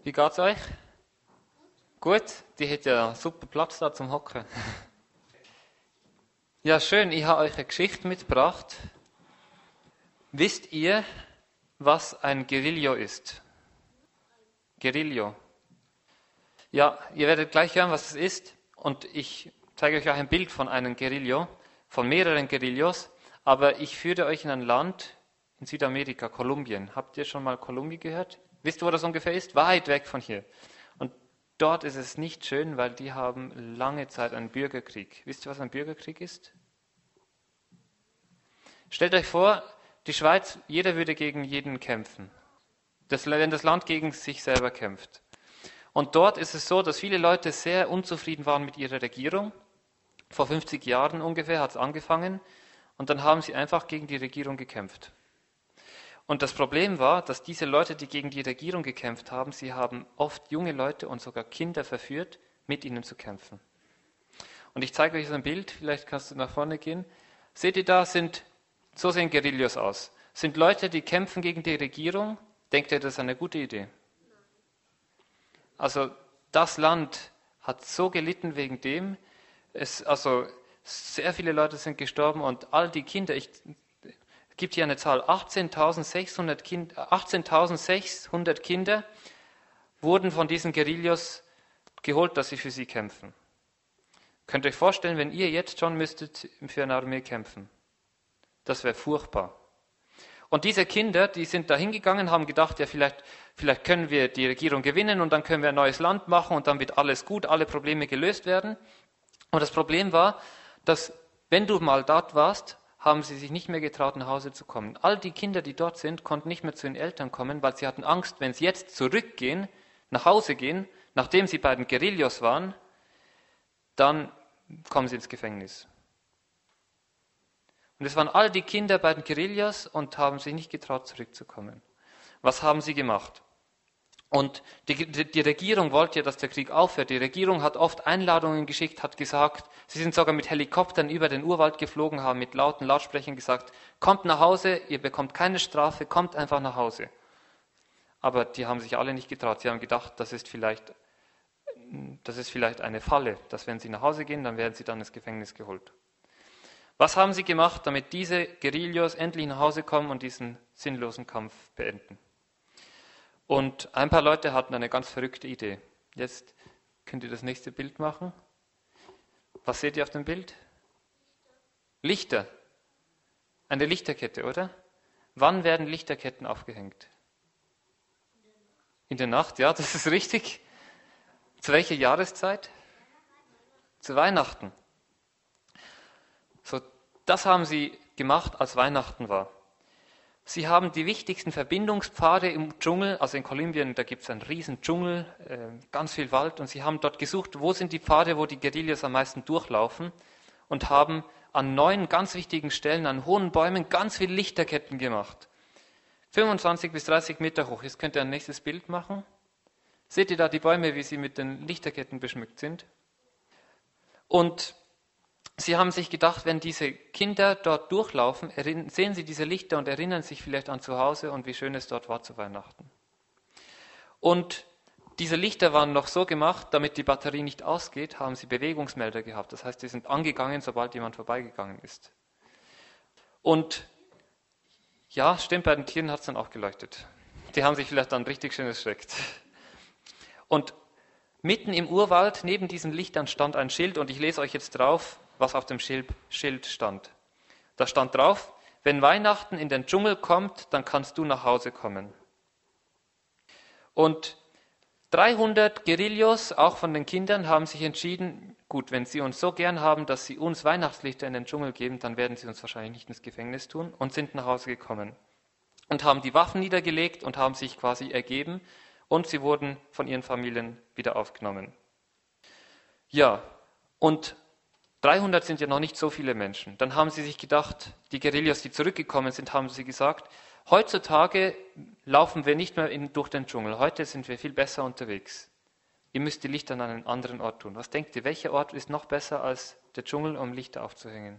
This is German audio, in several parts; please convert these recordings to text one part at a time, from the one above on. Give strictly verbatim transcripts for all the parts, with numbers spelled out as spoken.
Wie geht's euch? Gut? Die hat ja super Platz da zum Hocken. Ja, schön, ich habe euch eine Geschichte mitgebracht. Wisst ihr, was ein Guerillo ist? Guerillo. Ja, ihr werdet gleich hören, was es ist. Und ich zeige euch auch ein Bild von einem Guerillo, von mehreren Guerillos. Aber ich führe euch in ein Land in Südamerika, Kolumbien. Habt ihr schon mal Kolumbien gehört? Wisst ihr, wo das ungefähr ist? Weit weg von hier. Und dort ist es nicht schön, weil die haben lange Zeit einen Bürgerkrieg. Wisst ihr, was ein Bürgerkrieg ist? Stellt euch vor, die Schweiz, jeder würde gegen jeden kämpfen. Das, wenn das Land gegen sich selber kämpft. Und dort ist es so, dass viele Leute sehr unzufrieden waren mit ihrer Regierung. Vor fünfzig Jahren ungefähr hat es angefangen. Und dann haben sie einfach gegen die Regierung gekämpft. Und das Problem war, dass diese Leute, die gegen die Regierung gekämpft haben, sie haben oft junge Leute und sogar Kinder verführt, mit ihnen zu kämpfen. Und ich zeige euch so ein Bild, vielleicht kannst du nach vorne gehen. Seht ihr da, sind, so sehen Guerillos aus. Sind Leute, die kämpfen gegen die Regierung. Denkt ihr, das ist eine gute Idee? Also das Land hat so gelitten wegen dem. Es, also sehr viele Leute sind gestorben und all die Kinder, ich Es gibt hier eine Zahl, achtzehntausendsechshundert kind, achtzehntausendsechshundert Kinder wurden von diesen Guerillos geholt, dass sie für sie kämpfen. Könnt ihr euch vorstellen, wenn ihr jetzt schon müsstet für eine Armee kämpfen? Das wäre furchtbar. Und diese Kinder, die sind da hingegangen, haben gedacht, ja vielleicht, vielleicht können wir die Regierung gewinnen und dann können wir ein neues Land machen und dann wird alles gut, alle Probleme gelöst werden. Und das Problem war, dass wenn du mal dort warst, haben sie sich nicht mehr getraut, nach Hause zu kommen. All die Kinder, die dort sind, konnten nicht mehr zu den Eltern kommen, weil sie hatten Angst, wenn sie jetzt zurückgehen, nach Hause gehen, nachdem sie bei den Guerillos waren, dann kommen sie ins Gefängnis. Und es waren all die Kinder bei den Guerillos und haben sich nicht getraut, zurückzukommen. Was haben sie gemacht? Und die, die, die Regierung wollte ja, dass der Krieg aufhört. Die Regierung hat oft Einladungen geschickt, hat gesagt, sie sind sogar mit Helikoptern über den Urwald geflogen, haben mit lauten Lautsprechern gesagt, kommt nach Hause, ihr bekommt keine Strafe, kommt einfach nach Hause. Aber die haben sich alle nicht getraut. Sie haben gedacht, das ist vielleicht, das ist vielleicht eine Falle, dass wenn sie nach Hause gehen, dann werden sie dann ins Gefängnis geholt. Was haben sie gemacht, damit diese Guerillos endlich nach Hause kommen und diesen sinnlosen Kampf beenden? Und ein paar Leute hatten eine ganz verrückte Idee. Jetzt könnt ihr das nächste Bild machen. Was seht ihr auf dem Bild? Lichter. Eine Lichterkette, oder? Wann werden Lichterketten aufgehängt? In der Nacht, ja, das ist richtig. Zu welcher Jahreszeit? Zu Weihnachten. So, das haben sie gemacht, als Weihnachten war. Sie haben die wichtigsten Verbindungspfade im Dschungel, also in Kolumbien, da gibt es einen riesen Dschungel, äh, ganz viel Wald, und sie haben dort gesucht, wo sind die Pfade, wo die Guerillos am meisten durchlaufen, und haben an neun ganz wichtigen Stellen, an hohen Bäumen, ganz viele Lichterketten gemacht. fünfundzwanzig bis dreißig Meter hoch. Jetzt könnt ihr ein nächstes Bild machen. Seht ihr da die Bäume, wie sie mit den Lichterketten beschmückt sind? Und sie haben sich gedacht, wenn diese Kinder dort durchlaufen, sehen sie diese Lichter und erinnern sich vielleicht an zu Hause und wie schön es dort war zu Weihnachten. Und diese Lichter waren noch so gemacht, damit die Batterie nicht ausgeht, haben sie Bewegungsmelder gehabt. Das heißt, die sind angegangen, sobald jemand vorbeigegangen ist. Und ja, stimmt, bei den Tieren hat es dann auch geleuchtet. Die haben sich vielleicht dann richtig schön erschreckt. Und mitten im Urwald, neben diesen Lichtern, stand ein Schild, und ich lese euch jetzt drauf, was auf dem Schild stand. Da stand drauf, wenn Weihnachten in den Dschungel kommt, dann kannst du nach Hause kommen. Und dreihundert Guerillos, auch von den Kindern, haben sich entschieden, gut, wenn sie uns so gern haben, dass sie uns Weihnachtslichter in den Dschungel geben, dann werden sie uns wahrscheinlich nicht ins Gefängnis tun, und sind nach Hause gekommen. Und haben die Waffen niedergelegt und haben sich quasi ergeben, und sie wurden von ihren Familien wieder aufgenommen. Ja, und dreihundert sind ja noch nicht so viele Menschen. Dann haben sie sich gedacht, die Guerillos, die zurückgekommen sind, haben sie gesagt, heutzutage laufen wir nicht mehr in, durch den Dschungel, heute sind wir viel besser unterwegs. Ihr müsst die Lichter an einen anderen Ort tun. Was denkt ihr, welcher Ort ist noch besser als der Dschungel, um Lichter aufzuhängen?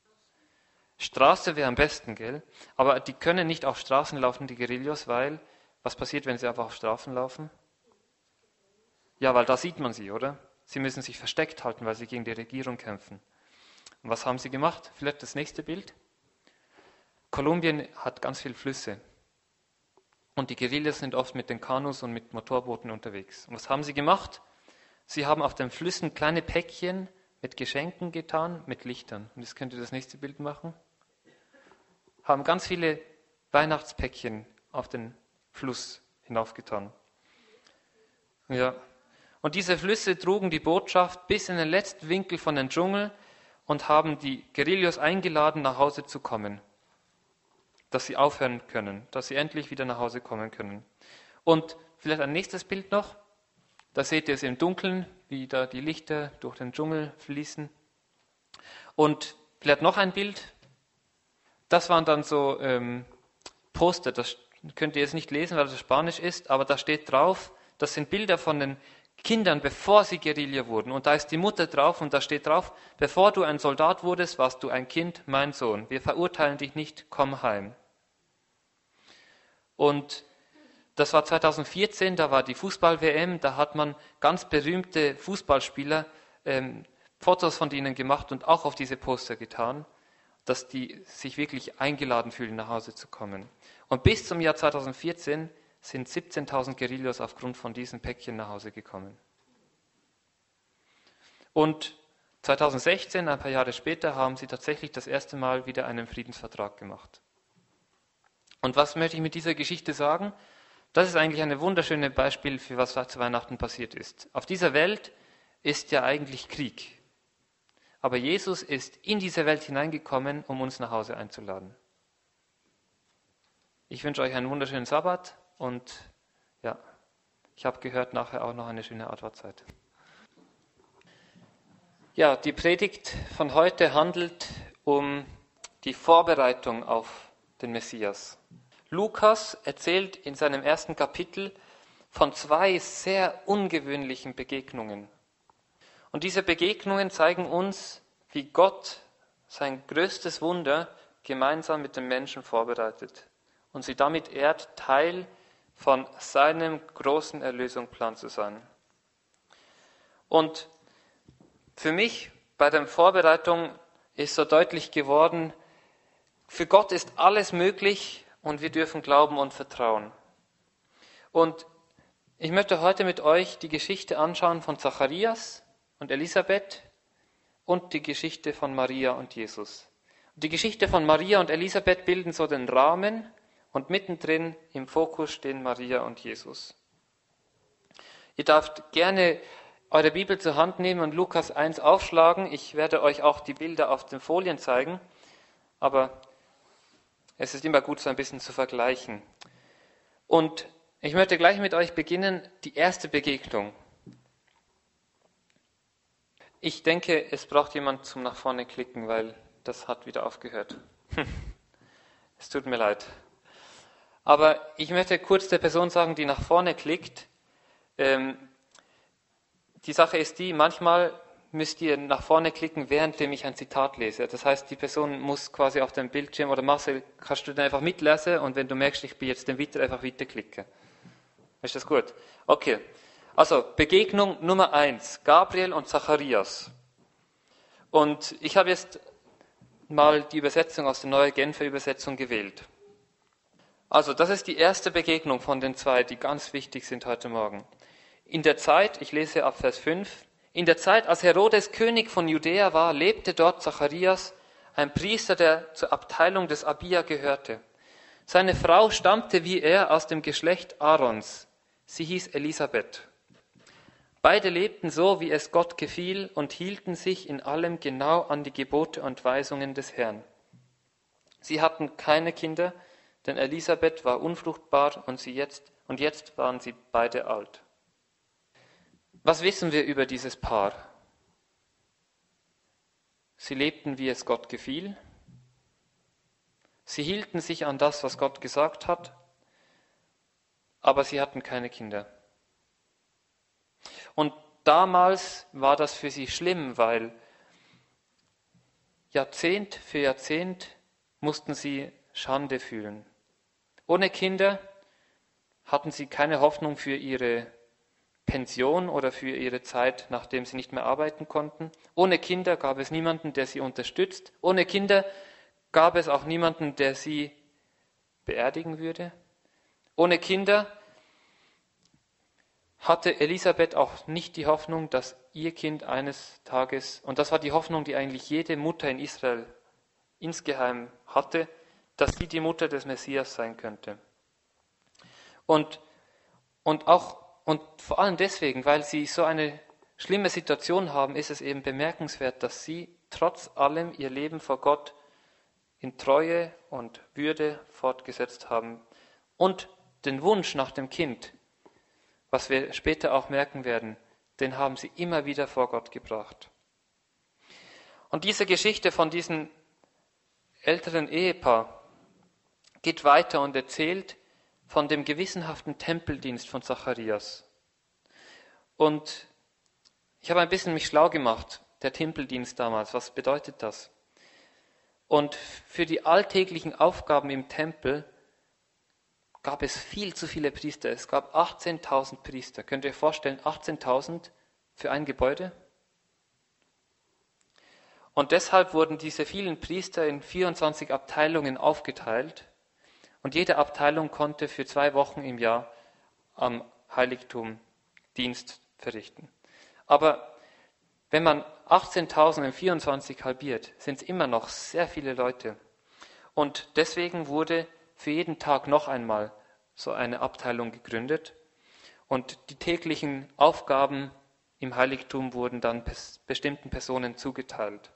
Straße wäre am besten, gell? Aber die können nicht auf Straßen laufen, die Guerillos, weil Was passiert, wenn sie einfach auf Straßen laufen? Ja, weil da sieht man sie, oder? Sie müssen sich versteckt halten, weil sie gegen die Regierung kämpfen. Und was haben sie gemacht? Vielleicht das nächste Bild. Kolumbien hat ganz viele Flüsse. Und die Guerillas sind oft mit den Kanus und mit Motorbooten unterwegs. Und was haben sie gemacht? Sie haben auf den Flüssen kleine Päckchen mit Geschenken getan, mit Lichtern. Und jetzt könnt ihr das nächste Bild machen. Haben ganz viele Weihnachtspäckchen auf den Fluss hinaufgetan. Ja. Und diese Flüsse trugen die Botschaft bis in den letzten Winkel von den Dschungel und haben die Guerillas eingeladen, nach Hause zu kommen. Dass sie aufhören können, dass sie endlich wieder nach Hause kommen können. Und vielleicht ein nächstes Bild noch. Da seht ihr es im Dunkeln, wie da die Lichter durch den Dschungel fließen. Und vielleicht noch ein Bild. Das waren dann so ähm, Poster, das könnt ihr jetzt nicht lesen, weil das Spanisch ist, aber da steht drauf, das sind Bilder von den Kindern, bevor sie Guerilla wurden. Und da ist die Mutter drauf und da steht drauf, bevor du ein Soldat wurdest, warst du ein Kind, mein Sohn. Wir verurteilen dich nicht, komm heim. Und das war zweitausendvierzehn, da war die Fußball-W M, da hat man ganz berühmte Fußballspieler, ähm, Fotos von denen gemacht und auch auf diese Poster getan, dass die sich wirklich eingeladen fühlen, nach Hause zu kommen. Und bis zum Jahr zweitausendvierzehn sind siebzehntausend Guerillas aufgrund von diesen Päckchen nach Hause gekommen. Und zweitausendsechzehn, ein paar Jahre später, haben sie tatsächlich das erste Mal wieder einen Friedensvertrag gemacht. Und was möchte ich mit dieser Geschichte sagen? Das ist eigentlich ein wunderschönes Beispiel für was zu Weihnachten passiert ist. Auf dieser Welt ist ja eigentlich Krieg. Aber Jesus ist in diese Welt hineingekommen, um uns nach Hause einzuladen. Ich wünsche euch einen wunderschönen Sabbat und ja, ich habe gehört, nachher auch noch eine schöne Adventzeit. Ja, die Predigt von heute handelt um die Vorbereitung auf den Messias. Lukas erzählt in seinem ersten Kapitel von zwei sehr ungewöhnlichen Begegnungen. Und diese Begegnungen zeigen uns, wie Gott sein größtes Wunder gemeinsam mit den Menschen vorbereitet und sie damit ehrt, Teil von seinem großen Erlösungsplan zu sein. Und für mich bei der Vorbereitung ist so deutlich geworden, für Gott ist alles möglich und wir dürfen glauben und vertrauen. Und ich möchte heute mit euch die Geschichte anschauen von Zacharias und Elisabeth und die Geschichte von Maria und Jesus. Und die Geschichte von Maria und Elisabeth bilden so den Rahmen und mittendrin im Fokus stehen Maria und Jesus. Ihr dürft gerne eure Bibel zur Hand nehmen und Lukas eins aufschlagen. Ich werde euch auch die Bilder auf den Folien zeigen, aber es ist immer gut, so ein bisschen zu vergleichen. Und ich möchte gleich mit euch beginnen, die erste Begegnung. Ich denke, es braucht jemand zum nach vorne klicken, weil das hat wieder aufgehört. Es tut mir leid. Aber ich möchte kurz der Person sagen, die nach vorne klickt, ähm, die Sache ist die, manchmal müsst ihr nach vorne klicken, währenddem ich ein Zitat lese. Das heißt, die Person muss quasi auf dem Bildschirm, oder Marcel, kannst du dann einfach mitlesen und wenn du merkst, ich bin jetzt dann weiter, einfach weiterklicken. Ist das gut? Okay. Also, Begegnung Nummer eins, Gabriel und Zacharias. Und ich habe jetzt mal die Übersetzung aus der Neuen Genfer Übersetzung gewählt. Also, das ist die erste Begegnung von den zwei, die ganz wichtig sind heute Morgen. In der Zeit, ich lese ab Vers fünf, in der Zeit, als Herodes König von Judäa war, lebte dort Zacharias, ein Priester, der zur Abteilung des Abia gehörte. Seine Frau stammte wie er aus dem Geschlecht Aarons. Sie hieß Elisabeth. Beide lebten so, wie es Gott gefiel, und hielten sich in allem genau an die Gebote und Weisungen des Herrn. Sie hatten keine Kinder, denn Elisabeth war unfruchtbar und, sie jetzt, und jetzt waren sie beide alt. Was wissen wir über dieses Paar? Sie lebten, wie es Gott gefiel. Sie hielten sich an das, was Gott gesagt hat, aber sie hatten keine Kinder. Und damals war das für sie schlimm, weil Jahrzehnt für Jahrzehnt mussten sie Schande fühlen. Ohne Kinder hatten sie keine Hoffnung für ihre Pension oder für ihre Zeit, nachdem sie nicht mehr arbeiten konnten. Ohne Kinder gab es niemanden, der sie unterstützt. Ohne Kinder gab es auch niemanden, der sie beerdigen würde. Ohne Kinder hatte Elisabeth auch nicht die Hoffnung, dass ihr Kind eines Tages, und das war die Hoffnung, die eigentlich jede Mutter in Israel insgeheim hatte, dass sie die Mutter des Messias sein könnte. Und, und auch und vor allem deswegen, weil sie so eine schlimme Situation haben, ist es eben bemerkenswert, dass sie trotz allem ihr Leben vor Gott in Treue und Würde fortgesetzt haben und den Wunsch nach dem Kind, was wir später auch merken werden, den haben sie immer wieder vor Gott gebracht. Und diese Geschichte von diesem älteren Ehepaar geht weiter und erzählt von dem gewissenhaften Tempeldienst von Zacharias. Und ich habe ein bisschen mich schlau gemacht, der Tempeldienst damals, was bedeutet das? Und für die alltäglichen Aufgaben im Tempel gab es viel zu viele Priester. Es gab achtzehntausend Priester. Könnt ihr euch vorstellen, achtzehntausend für ein Gebäude? Und deshalb wurden diese vielen Priester in vierundzwanzig Abteilungen aufgeteilt. Und jede Abteilung konnte für zwei Wochen im Jahr am Heiligtum Dienst verrichten. Aber wenn man achtzehntausend in vierundzwanzig halbiert, sind es immer noch sehr viele Leute. Und deswegen wurde für jeden Tag noch einmal so eine Abteilung gegründet. Und die täglichen Aufgaben im Heiligtum wurden dann bestimmten Personen zugeteilt.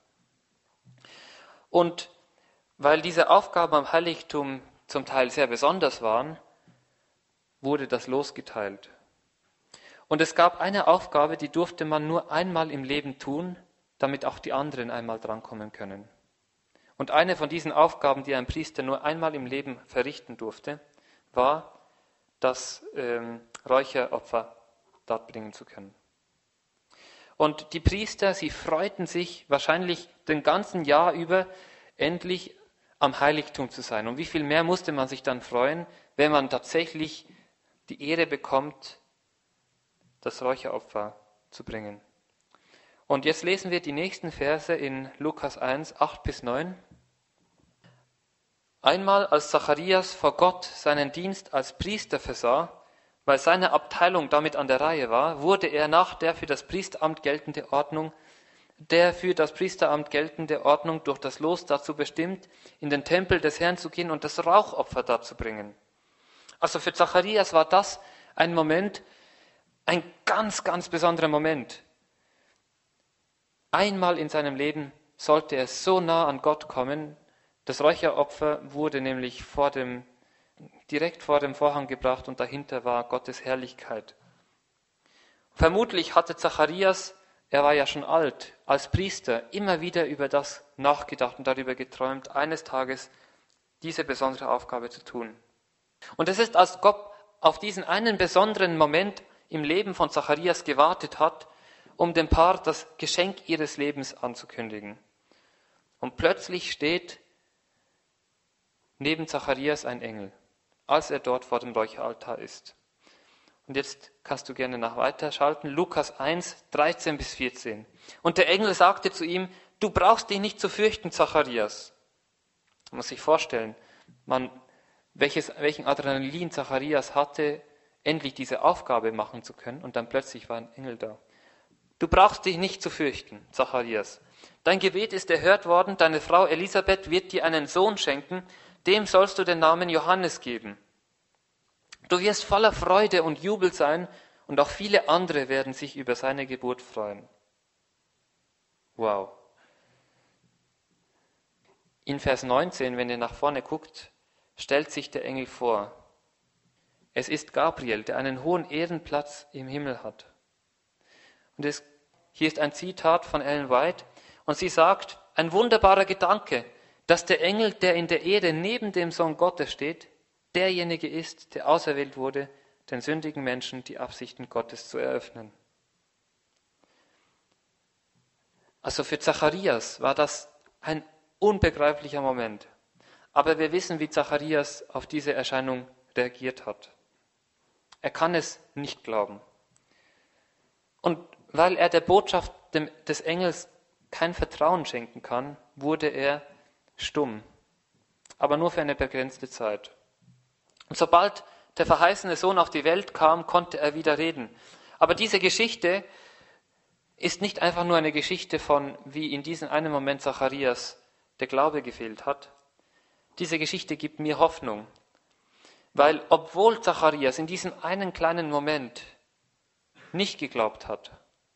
Und weil diese Aufgaben am Heiligtum zum Teil sehr besonders waren, wurde das losgeteilt. Und es gab eine Aufgabe, die durfte man nur einmal im Leben tun, damit auch die anderen einmal drankommen können. Und eine von diesen Aufgaben, die ein Priester nur einmal im Leben verrichten durfte, war, das ähm, Räucheropfer darbringen zu können. Und die Priester, sie freuten sich wahrscheinlich den ganzen Jahr über, endlich am Heiligtum zu sein. Und wie viel mehr musste man sich dann freuen, wenn man tatsächlich die Ehre bekommt, das Räucheropfer zu bringen. Und jetzt lesen wir die nächsten Verse in Lukas eins, acht bis neun. Einmal, als Zacharias vor Gott seinen Dienst als Priester versah, weil seine Abteilung damit an der Reihe war, wurde er nach der für das Priesteramt geltende Ordnung, der für das Priesteramt geltende Ordnung durch das Los dazu bestimmt, in den Tempel des Herrn zu gehen und das Rauchopfer darzubringen. Also für Zacharias war das ein Moment, ein ganz, ganz besonderer Moment. Einmal in seinem Leben sollte er so nah an Gott kommen. Das Räucheropfer wurde nämlich vor dem, direkt vor dem Vorhang gebracht und dahinter war Gottes Herrlichkeit. Vermutlich hatte Zacharias, er war ja schon alt, als Priester immer wieder über das nachgedacht und darüber geträumt, eines Tages diese besondere Aufgabe zu tun. Und es ist, als Gott auf diesen einen besonderen Moment im Leben von Zacharias gewartet hat, um dem Paar das Geschenk ihres Lebens anzukündigen. Und plötzlich steht neben Zacharias ein Engel, als er dort vor dem Räucheraltar ist. Und jetzt kannst du gerne nach weiterschalten. Lukas eins, dreizehn bis vierzehn. Und der Engel sagte zu ihm, du brauchst dich nicht zu fürchten, Zacharias. Man muss sich vorstellen, man, welches, welchen Adrenalin Zacharias hatte, endlich diese Aufgabe machen zu können. Und dann plötzlich war ein Engel da. Du brauchst dich nicht zu fürchten, Zacharias. Dein Gebet ist erhört worden, deine Frau Elisabeth wird dir einen Sohn schenken, dem sollst du den Namen Johannes geben. Du wirst voller Freude und Jubel sein und auch viele andere werden sich über seine Geburt freuen. Wow. In Vers neunzehn, wenn ihr nach vorne guckt, stellt sich der Engel vor. Es ist Gabriel, der einen hohen Ehrenplatz im Himmel hat. Und es, hier ist ein Zitat von Ellen White und sie sagt, ein wunderbarer Gedanke, dass der Engel, der in der Ehre neben dem Sohn Gottes steht, derjenige ist, der auserwählt wurde, den sündigen Menschen die Absichten Gottes zu eröffnen. Also für Zacharias war das ein unbegreiflicher Moment. Aber wir wissen, wie Zacharias auf diese Erscheinung reagiert hat. Er kann es nicht glauben. Und weil er der Botschaft des Engels kein Vertrauen schenken kann, wurde er stumm. Aber nur für eine begrenzte Zeit. Und sobald der verheißene Sohn auf die Welt kam, konnte er wieder reden. Aber diese Geschichte ist nicht einfach nur eine Geschichte von, wie in diesem einen Moment Zacharias der Glaube gefehlt hat. Diese Geschichte gibt mir Hoffnung. Weil obwohl Zacharias in diesem einen kleinen Moment nicht geglaubt hat,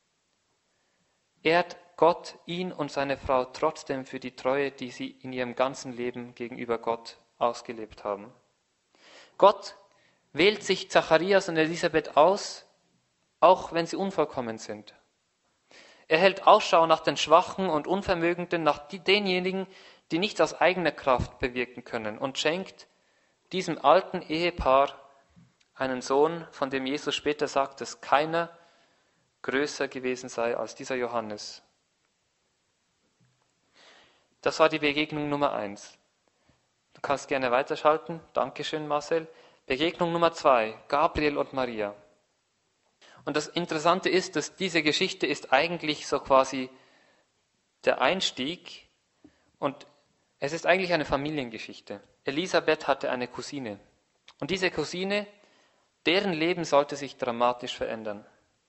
ehrt Gott ihn und seine Frau trotzdem für die Treue, die sie in ihrem ganzen Leben gegenüber Gott ausgelebt haben. Gott wählt sich Zacharias und Elisabeth aus, auch wenn sie unvollkommen sind. Er hält Ausschau nach den Schwachen und Unvermögenden, nach denjenigen, die nichts aus eigener Kraft bewirken können, und schenkt diesem alten Ehepaar einen Sohn, von dem Jesus später sagt, dass keiner größer gewesen sei als dieser Johannes. Das war die Begegnung Nummer eins. Du kannst gerne weiterschalten. Dankeschön, Marcel. Begegnung Nummer zwei, Gabriel und Maria. Und das Interessante ist, dass diese Geschichte ist eigentlich so quasi der Einstieg und es ist eigentlich eine Familiengeschichte. Elisabeth hatte eine Cousine und diese Cousine, deren Leben sollte sich dramatisch verändern.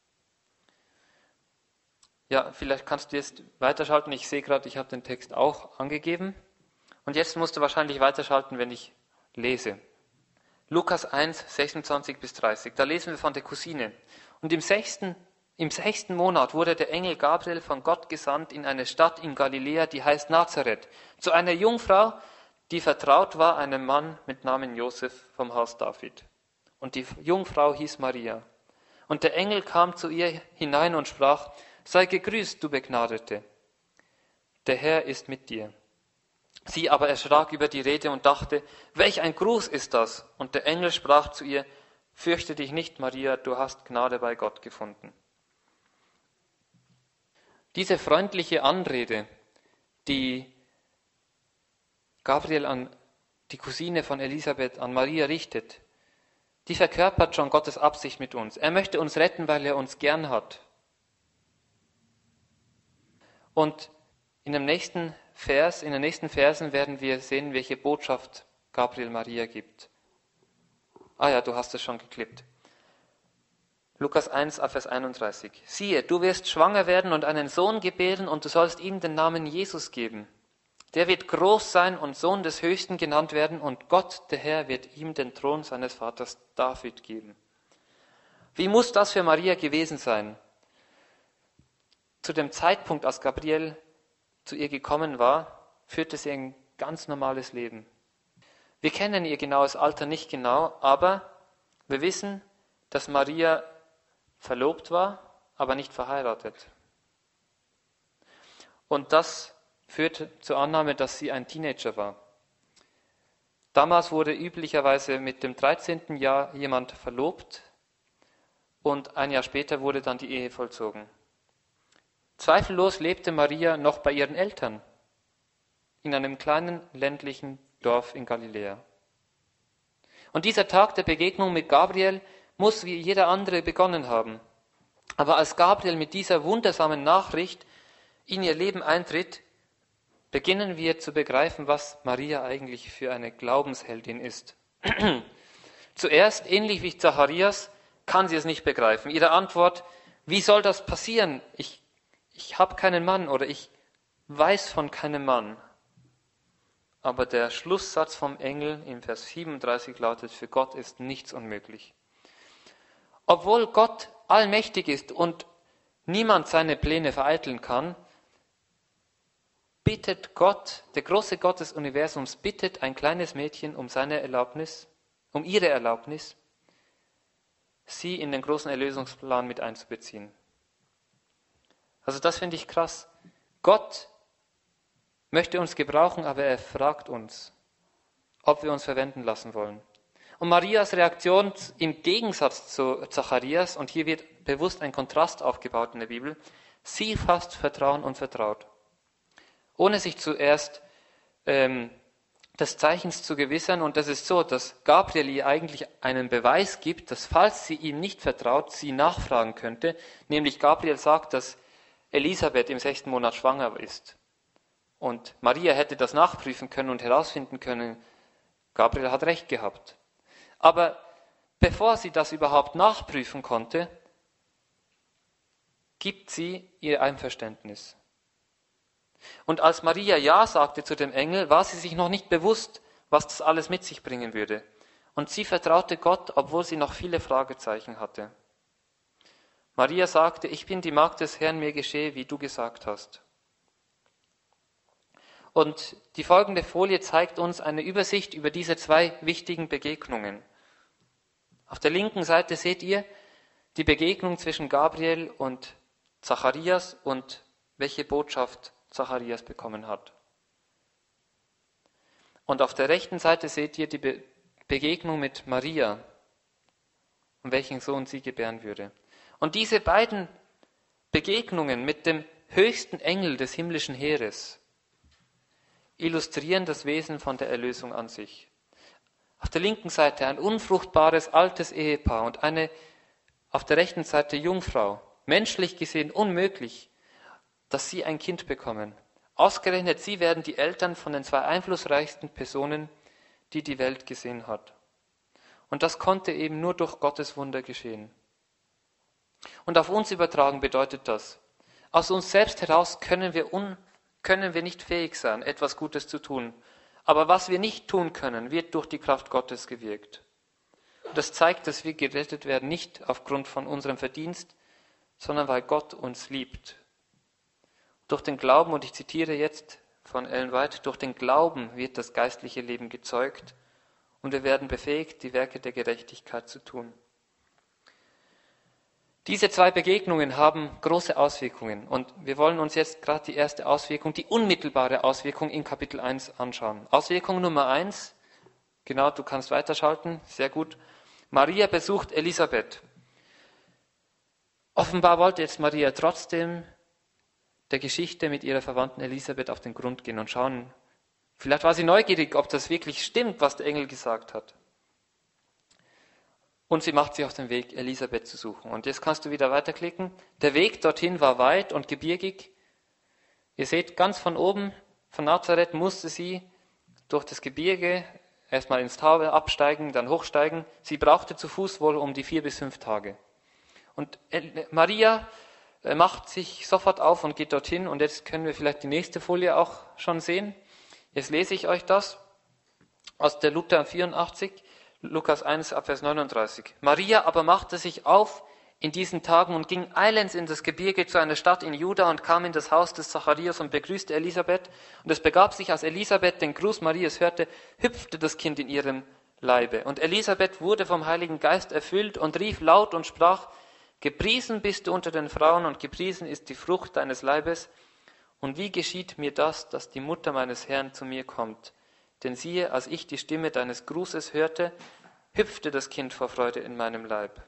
Ja, vielleicht kannst du jetzt weiterschalten. Ich sehe gerade, ich habe den Text auch angegeben. Und jetzt musst du wahrscheinlich weiterschalten, wenn ich lese. Lukas eins, sechsundzwanzig bis dreißig. Da lesen wir von der Cousine. Und im sechsten, im sechsten Monat wurde der Engel Gabriel von Gott gesandt in eine Stadt in Galiläa, die heißt Nazareth, zu einer Jungfrau, die vertraut war einem Mann mit Namen Josef vom Haus David. Und die Jungfrau hieß Maria. Und der Engel kam zu ihr hinein und sprach: Sei gegrüßt, du Begnadete, der Herr ist mit dir. Sie aber erschrak über die Rede und dachte: Welch ein Gruß ist das? Und der Engel sprach zu ihr: Fürchte dich nicht, Maria, du hast Gnade bei Gott gefunden. Diese freundliche Anrede, die Gabriel an die Cousine von Elisabeth, an Maria richtet, die verkörpert schon Gottes Absicht mit uns. Er möchte uns retten, weil er uns gern hat. Und in dem nächsten Vers, in den nächsten Versen werden wir sehen, welche Botschaft Gabriel Maria gibt. Ah ja, du hast es schon geklippt. Lukas eins, Vers einunddreißig. Siehe, du wirst schwanger werden und einen Sohn gebären und du sollst ihm den Namen Jesus geben. Der wird groß sein und Sohn des Höchsten genannt werden und Gott, der Herr, wird ihm den Thron seines Vaters David geben. Wie muss das für Maria gewesen sein? Zu dem Zeitpunkt, als Gabriel zu ihr gekommen war, führte sie ein ganz normales Leben. Wir kennen ihr genaues Alter nicht genau, aber wir wissen, dass Maria verlobt war, aber nicht verheiratet. Und das führte zur Annahme, dass sie ein Teenager war. Damals wurde üblicherweise mit dem dreizehnten Jahr jemand verlobt und ein Jahr später wurde dann die Ehe vollzogen. Zweifellos lebte Maria noch bei ihren Eltern in einem kleinen ländlichen Dorf in Galiläa. Und dieser Tag der Begegnung mit Gabriel muss wie jeder andere begonnen haben. Aber als Gabriel mit dieser wundersamen Nachricht in ihr Leben eintritt, beginnen wir zu begreifen, was Maria eigentlich für eine Glaubensheldin ist. Zuerst, ähnlich wie Zacharias, kann sie es nicht begreifen. Ihre Antwort: Wie soll das passieren? Ich, ich habe keinen Mann oder ich weiß von keinem Mann. Aber der Schlusssatz vom Engel in Vers siebenunddreißig lautet: Für Gott ist nichts unmöglich. Obwohl Gott allmächtig ist und niemand seine Pläne vereiteln kann, bittet Gott, der große Gott des Universums, bittet ein kleines Mädchen um seine Erlaubnis, um ihre Erlaubnis, sie in den großen Erlösungsplan mit einzubeziehen. Also das finde ich krass. Gott möchte uns gebrauchen, aber er fragt uns, ob wir uns verwenden lassen wollen. Und Marias Reaktion im Gegensatz zu Zacharias, und hier wird bewusst ein Kontrast aufgebaut in der Bibel, sie fasst Vertrauen und vertraut. Ohne sich zuerst ähm, des Zeichens zu gewissern. Und das ist so, dass Gabriel ihr eigentlich einen Beweis gibt, dass falls sie ihm nicht vertraut, sie nachfragen könnte. Nämlich Gabriel sagt, dass Elisabeth im sechsten Monat schwanger ist. Und Maria hätte das nachprüfen können und herausfinden können, Gabriel hat recht gehabt. Aber bevor sie das überhaupt nachprüfen konnte, gibt sie ihr Einverständnis. Und als Maria Ja sagte zu dem Engel, war sie sich noch nicht bewusst, was das alles mit sich bringen würde. Und sie vertraute Gott, obwohl sie noch viele Fragezeichen hatte. Maria sagte, ich bin die Magd des Herrn, mir geschehe, wie du gesagt hast. Und die folgende Folie zeigt uns eine Übersicht über diese zwei wichtigen Begegnungen. Auf der linken Seite seht ihr die Begegnung zwischen Gabriel und Zacharias und welche Botschaft Zacharias bekommen hat. Und auf der rechten Seite seht ihr die Be- Begegnung mit Maria und welchen Sohn sie gebären würde. Und diese beiden Begegnungen mit dem höchsten Engel des himmlischen Heeres illustrieren das Wesen von der Erlösung an sich. Auf der linken Seite ein unfruchtbares altes Ehepaar und eine auf der rechten Seite Jungfrau. Menschlich gesehen unmöglich, dass sie ein Kind bekommen. Ausgerechnet sie werden die Eltern von den zwei einflussreichsten Personen, die die Welt gesehen hat. Und das konnte eben nur durch Gottes Wunder geschehen. Und auf uns übertragen bedeutet das, aus uns selbst heraus können wir, un, können wir nicht fähig sein, etwas Gutes zu tun. Aber was wir nicht tun können, wird durch die Kraft Gottes gewirkt. Und das zeigt, dass wir gerettet werden, nicht aufgrund von unserem Verdienst, sondern weil Gott uns liebt. Durch den Glauben, und ich zitiere jetzt von Ellen White, durch den Glauben wird das geistliche Leben gezeugt und wir werden befähigt, die Werke der Gerechtigkeit zu tun. Diese zwei Begegnungen haben große Auswirkungen und wir wollen uns jetzt gerade die erste Auswirkung, die unmittelbare Auswirkung in Kapitel eins anschauen. Auswirkung Nummer eins, genau, du kannst weiterschalten, sehr gut. Maria besucht Elisabeth. Offenbar wollte jetzt Maria trotzdem der Geschichte mit ihrer Verwandten Elisabeth auf den Grund gehen und schauen. Vielleicht war sie neugierig, ob das wirklich stimmt, was der Engel gesagt hat. Und sie macht sich auf den Weg, Elisabeth zu suchen. Und jetzt kannst du wieder weiterklicken. Der Weg dorthin war weit und gebirgig. Ihr seht, ganz von oben, von Nazareth, musste sie durch das Gebirge erstmal ins Tal absteigen, dann hochsteigen. Sie brauchte zu Fuß wohl um die vier bis fünf Tage. Und Maria macht sich sofort auf und geht dorthin. Und jetzt können wir vielleicht die nächste Folie auch schon sehen. Jetzt lese ich euch das aus der Luther vierundachtzig, Lukas eins, Abvers neununddreißig. Maria aber machte sich auf in diesen Tagen und ging eilends in das Gebirge zu einer Stadt in Juda und kam in das Haus des Zacharias und begrüßte Elisabeth. Und es begab sich, als Elisabeth den Gruß Marias hörte, hüpfte das Kind in ihrem Leibe. Und Elisabeth wurde vom Heiligen Geist erfüllt und rief laut und sprach, gepriesen bist du unter den Frauen und gepriesen ist die Frucht deines Leibes. Und wie geschieht mir das, dass die Mutter meines Herrn zu mir kommt? Denn siehe, als ich die Stimme deines Grußes hörte, hüpfte das Kind vor Freude in meinem Leib.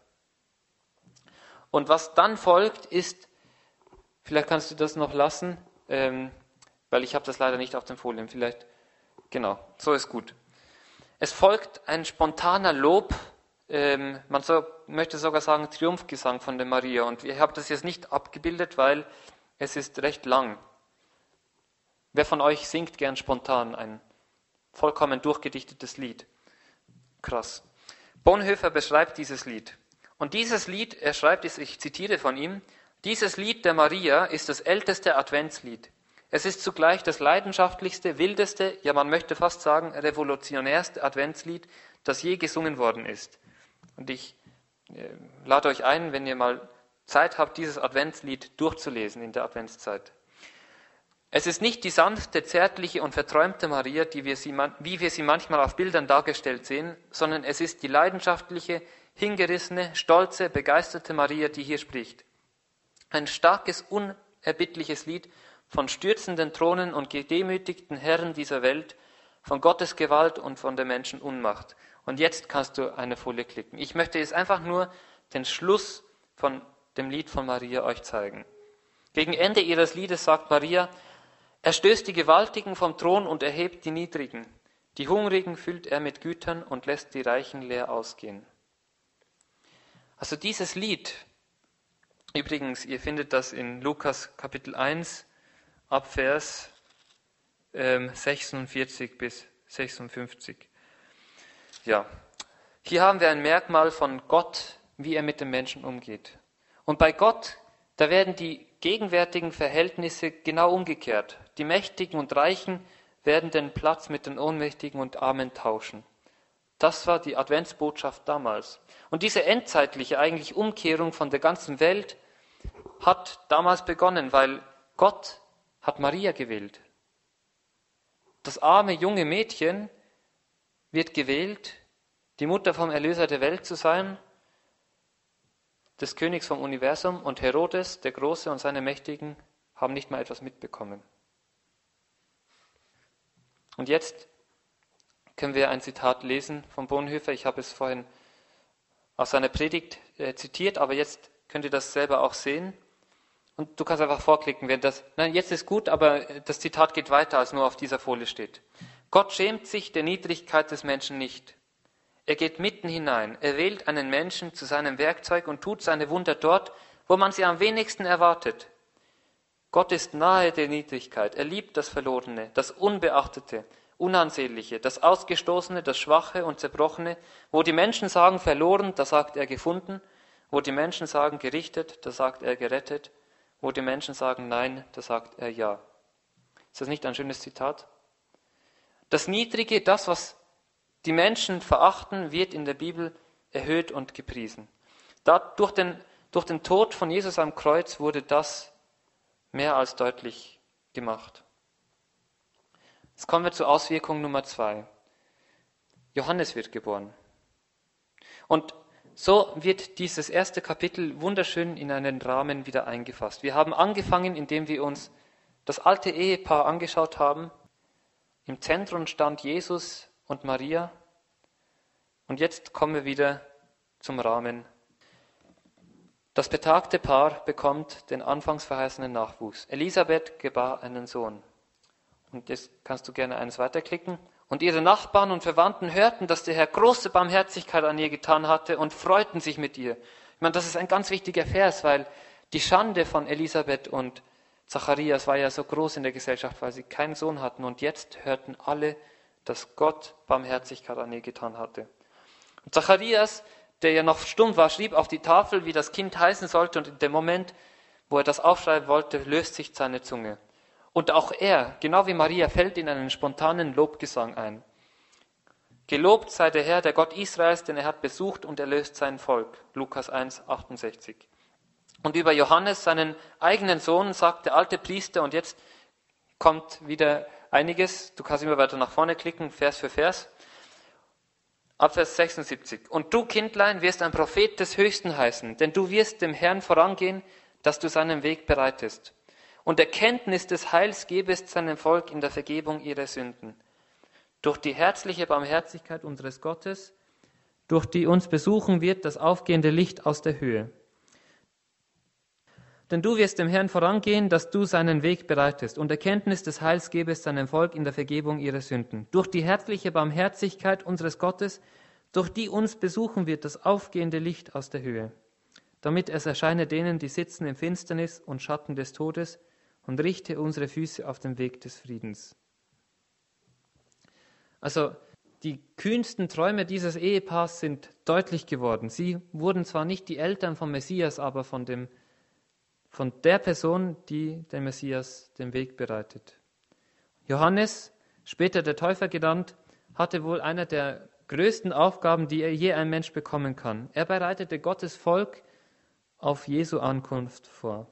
Und was dann folgt, ist, vielleicht kannst du das noch lassen, ähm, weil ich habe das leider nicht auf den Folien. Vielleicht, genau, so ist gut. Es folgt ein spontaner Lob, ähm, man so, möchte sogar sagen Triumphgesang von der Maria. Und ich habe das jetzt nicht abgebildet, weil es ist recht lang. Wer von euch singt gern spontan ein vollkommen durchgedichtetes Lied? Krass. Bonhoeffer beschreibt dieses Lied. Und dieses Lied, er schreibt es, ich zitiere von ihm, dieses Lied der Maria ist das älteste Adventslied. Es ist zugleich das leidenschaftlichste, wildeste, ja man möchte fast sagen revolutionärste Adventslied, das je gesungen worden ist. Und ich äh, lade euch ein, wenn ihr mal Zeit habt, dieses Adventslied durchzulesen in der Adventszeit. Es ist nicht die sanfte, zärtliche und verträumte Maria, die wir sie, wie wir sie manchmal auf Bildern dargestellt sehen, sondern es ist die leidenschaftliche, hingerissene, stolze, begeisterte Maria, die hier spricht. Ein starkes, unerbittliches Lied von stürzenden Thronen und gedemütigten Herren dieser Welt, von Gottes Gewalt und von der Menschen Unmacht. Und jetzt kannst du eine Folie klicken. Ich möchte jetzt einfach nur den Schluss von dem Lied von Maria euch zeigen. Gegen Ende ihres Liedes sagt Maria, er stößt die Gewaltigen vom Thron und erhebt die Niedrigen. Die Hungrigen füllt er mit Gütern und lässt die Reichen leer ausgehen. Also dieses Lied, übrigens, ihr findet das in Lukas Kapitel eins ab Vers ähm, sechsundvierzig bis sechsundfünfzig. Ja, hier haben wir ein Merkmal von Gott, wie er mit den Menschen umgeht. Und bei Gott, da werden die gegenwärtigen Verhältnisse genau umgekehrt. Die Mächtigen und Reichen werden den Platz mit den Ohnmächtigen und Armen tauschen. Das war die Adventsbotschaft damals. Und diese endzeitliche eigentlich Umkehrung von der ganzen Welt hat damals begonnen, weil Gott hat Maria gewählt. Das arme junge Mädchen wird gewählt, die Mutter vom Erlöser der Welt zu sein, des Königs vom Universum, und Herodes, der Große, und seine Mächtigen haben nicht mal etwas mitbekommen. Und jetzt können wir ein Zitat lesen von Bonhoeffer. Ich habe es vorhin aus seiner Predigt äh, zitiert, aber jetzt könnt ihr das selber auch sehen. Und du kannst einfach vorklicken, wenn das, nein, jetzt ist gut, aber das Zitat geht weiter, als nur auf dieser Folie steht. Gott schämt sich der Niedrigkeit des Menschen nicht. Er geht mitten hinein. Er wählt einen Menschen zu seinem Werkzeug und tut seine Wunder dort, wo man sie am wenigsten erwartet. Gott ist nahe der Niedrigkeit. Er liebt das Verlorene, das Unbeachtete, Unansehnliche, das Ausgestoßene, das Schwache und Zerbrochene. Wo die Menschen sagen verloren, da sagt er gefunden. Wo die Menschen sagen gerichtet, da sagt er gerettet. Wo die Menschen sagen nein, da sagt er ja. Ist das nicht ein schönes Zitat? Das Niedrige, das, was die Menschen verachten, wird in der Bibel erhöht und gepriesen. Da, durch, den, durch den Tod von Jesus am Kreuz wurde das mehr als deutlich gemacht. Jetzt kommen wir zur Auswirkung Nummer zwei. Johannes wird geboren. Und so wird dieses erste Kapitel wunderschön in einen Rahmen wieder eingefasst. Wir haben angefangen, indem wir uns das alte Ehepaar angeschaut haben. Im Zentrum stand Jesus und Maria. Und jetzt kommen wir wieder zum Rahmen. Das betagte Paar bekommt den anfangs verheißenen Nachwuchs. Elisabeth gebar einen Sohn. Und jetzt kannst du gerne eines weiterklicken. Und ihre Nachbarn und Verwandten hörten, dass der Herr große Barmherzigkeit an ihr getan hatte und freuten sich mit ihr. Ich meine, das ist ein ganz wichtiger Vers, weil die Schande von Elisabeth und Zacharias war ja so groß in der Gesellschaft, weil sie keinen Sohn hatten. Und jetzt hörten alle, dass Gott Barmherzigkeit an ihr getan hatte. Und Zacharias, der ja noch stumm war, schrieb auf die Tafel, wie das Kind heißen sollte. Und in dem Moment, wo er das aufschreiben wollte, löst sich seine Zunge. Und auch er, genau wie Maria, fällt in einen spontanen Lobgesang ein. Gelobt sei der Herr, der Gott Israels, denn er hat besucht und erlöst sein Volk. Lukas eins, achtundsechzig. Und über Johannes, seinen eigenen Sohn, sagt der alte Priester, und jetzt kommt wieder einiges, du kannst immer weiter nach vorne klicken, Vers für Vers. Ab Vers sechsundsiebzig. Und du, Kindlein, wirst ein Prophet des Höchsten heißen, denn du wirst dem Herrn vorangehen, dass du seinen Weg bereitest. Und Erkenntnis des Heils gebest seinem Volk in der Vergebung ihrer Sünden. Durch die herzliche Barmherzigkeit unseres Gottes, durch die uns besuchen wird das aufgehende Licht aus der Höhe. Denn du wirst dem Herrn vorangehen, dass du seinen Weg bereitest und Erkenntnis des Heils gebest seinem Volk in der Vergebung ihrer Sünden. Durch die herzliche Barmherzigkeit unseres Gottes, durch die uns besuchen wird das aufgehende Licht aus der Höhe, damit es erscheine denen, die sitzen in Finsternis und Schatten des Todes, und richte unsere Füße auf den Weg des Friedens. Also die kühnsten Träume dieses Ehepaars sind deutlich geworden. Sie wurden zwar nicht die Eltern vom Messias, aber von, dem, von der Person, die dem Messias den Weg bereitet. Johannes, später der Täufer genannt, hatte wohl eine der größten Aufgaben, die je ein Mensch bekommen kann. Er bereitete Gottes Volk auf Jesu Ankunft vor.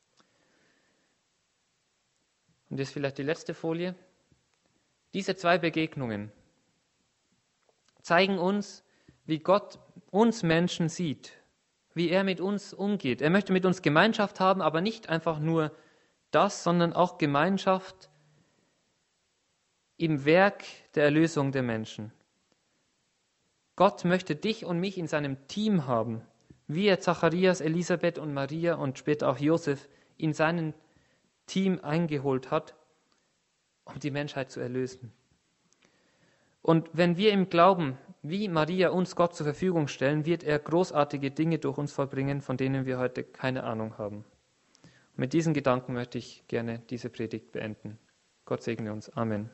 Und jetzt vielleicht die letzte Folie. Diese zwei Begegnungen zeigen uns, wie Gott uns Menschen sieht, wie er mit uns umgeht. Er möchte mit uns Gemeinschaft haben, aber nicht einfach nur das, sondern auch Gemeinschaft im Werk der Erlösung der Menschen. Gott möchte dich und mich in seinem Team haben, wie er Zacharias, Elisabeth und Maria und später auch Josef in seinen Team eingeholt hat, um die Menschheit zu erlösen. Und wenn wir im Glauben, wie Maria, uns Gott zur Verfügung stellen, wird er großartige Dinge durch uns vollbringen, von denen wir heute keine Ahnung haben. Und mit diesen Gedanken möchte ich gerne diese Predigt beenden. Gott segne uns. Amen.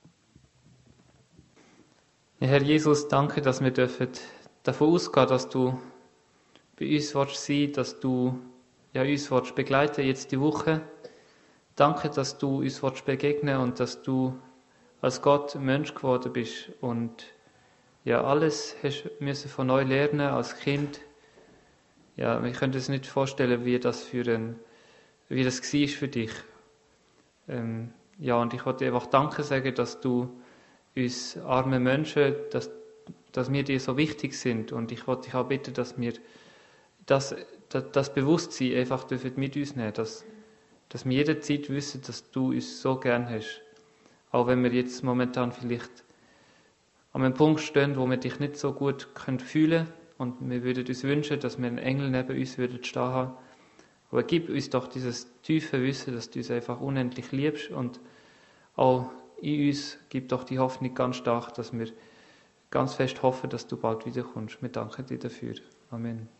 Ja, Herr Jesus, danke, dass wir dürfen davon ausgehen, dass du bei uns willst sein, dass du ja, uns willst begleiten jetzt die Woche. Danke, dass du uns willst begegnen und dass du als Gott Mensch geworden bist und ja, alles hast müssen von neu lernen als Kind. Ja, wir können uns nicht vorstellen, wie das für ein, wie das war für dich. Ähm, ja, und ich wollte einfach Danke sagen, dass du uns arme Menschen, dass, dass wir dir so wichtig sind. Und ich wollte dich auch bitten, dass wir das, das, das Bewusstsein einfach dürfen mit uns nehmen, dass, dass wir jederzeit wissen, dass du uns so gern hast. Auch wenn wir jetzt momentan vielleicht an einem Punkt stehen, wo wir dich nicht so gut können fühlen und wir würden uns wünschen, dass wir einen Engel neben uns würden stehen haben. Aber gib uns doch dieses tiefe Wissen, dass du uns einfach unendlich liebst und auch in uns gib doch die Hoffnung ganz stark, dass wir ganz fest hoffen, dass du bald wiederkommst. Wir danken dir dafür. Amen.